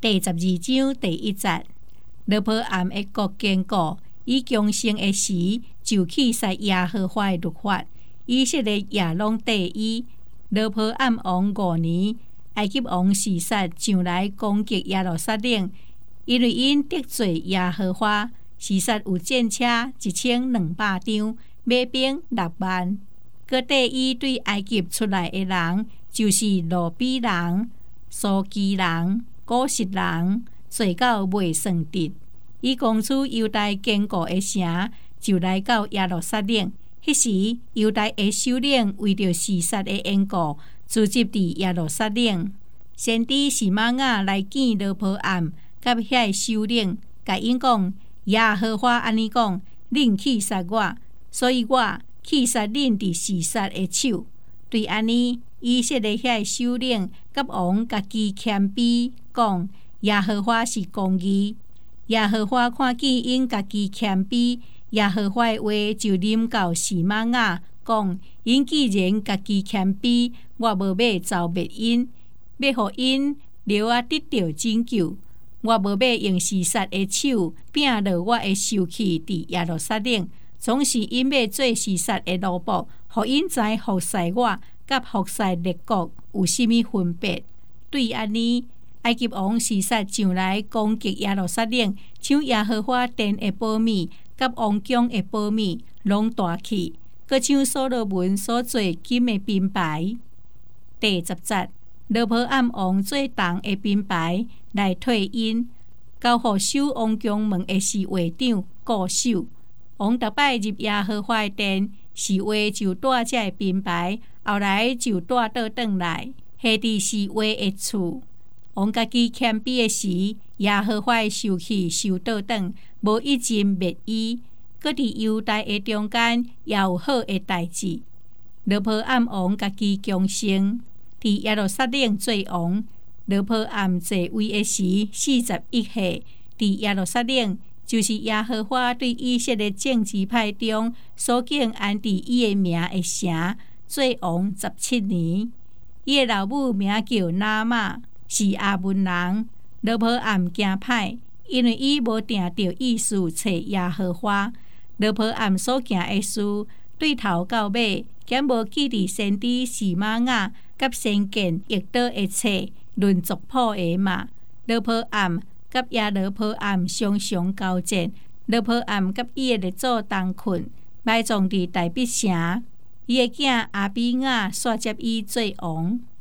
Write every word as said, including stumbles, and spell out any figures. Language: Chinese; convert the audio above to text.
第十二章第一節，羅波暗的國堅固，以強盛的時就起殺耶和華的律法，以色列也攏第一。羅波暗王五年，埃及王示撒上來攻擊耶路撒冷，因為因得罪耶和華，示撒有戰車一千兩百張，馬兵六萬。閣第一對埃及出來的人，就是羅比人、蘇基人、古實人，做到未算得。伊攻取猶大堅固的城，就來到耶路撒冷。迄時猶大的首領為着示撒的緣故，聚集佇耶路撒冷。先知示瑪雅來見羅波暗，甲遐首領，甲因講：耶和華安尼講，恁去殺我，所以我去殺恁佇示撒的手。對安尼，以色列遐首領甲王家己謙卑，講：耶和華是公義。耶和華看見因家己謙卑，耶和華的話就臨到示瑪雅，講：因既然家己謙卑，我無要糟滅因，要互因留啊得到拯救。我無要用示撒的手摒落我的受氣佇耶路撒冷，總是因要做示撒的奴僕，互因知服侍我，甲服侍列國有甚物分別。對安尼，埃及王示撒上來攻擊耶路撒冷，搶耶和華殿的寶物，甲王宮的寶物，攏奪去，閣搶所羅門所做金的品牌。第十節，羅波暗王做銅的品牌來退因，交予守王宮門的侍衛長固守。王逐擺入耶和華的殿，侍衛就帶這品牌，後來就帶倒轉來，下佇侍衛的厝。王家己謙卑的時，耶和華的受氣收倒轉，無一陣滅伊。閣佇猶大的中間也有好的代誌。羅波暗王家己強盛，佇耶路撒冷做王。羅波暗在位的時四十一歲，佇耶路撒冷，就是耶和華對以色列政治派中所敬安佇伊的名的城，做王十七年。伊的老母名叫拿瑪，是亞捫人。羅波暗驚歹，因為伊無定着意思找耶和華。羅波暗所行的事，對頭到尾，竟無記佇先知示瑪雅甲先見譯倒一切，論族譜的嘛。羅波暗甲耶羅波暗常常交戰，羅波暗甲伊的列祖同困，埋葬佇大必城。伊的囝亞比雅煞接伊做王。